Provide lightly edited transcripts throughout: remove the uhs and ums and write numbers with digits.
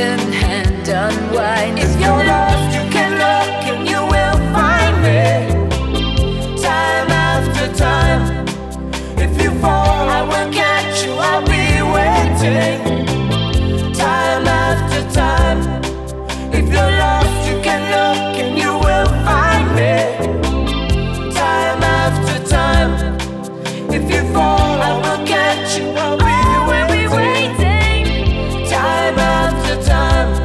second-hand unwind. If you're lost, you can look and you will find me. Time after time. If you fall, I will catch you. I'll be waiting. Time after time. If you're lost, you can look and you will find me. Time after time. If you fall, I will catch you. I'll be waiting. Time after time.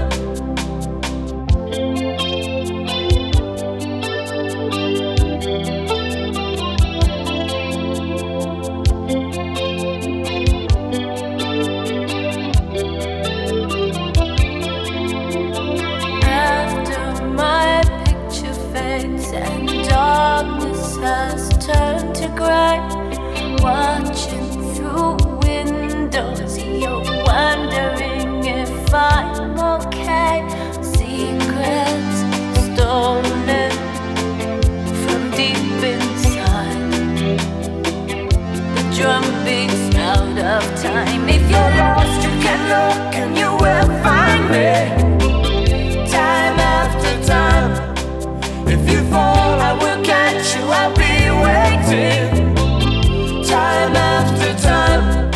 Has turned to gray. Watching through windows, you're wondering if I'm okay. Secrets stolen from deep inside. The drum beats out of time. If you're lost, you can look and you will find me. Time after time. If you fall, I will catch you. I'll be waiting. Time after time.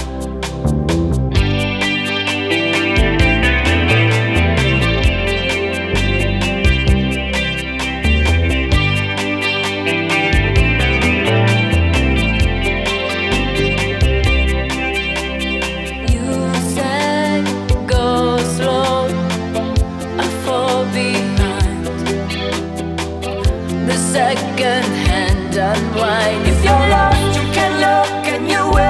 You said go slow, I fall behind. The second-hand unwind. If you're lost, you can look and you will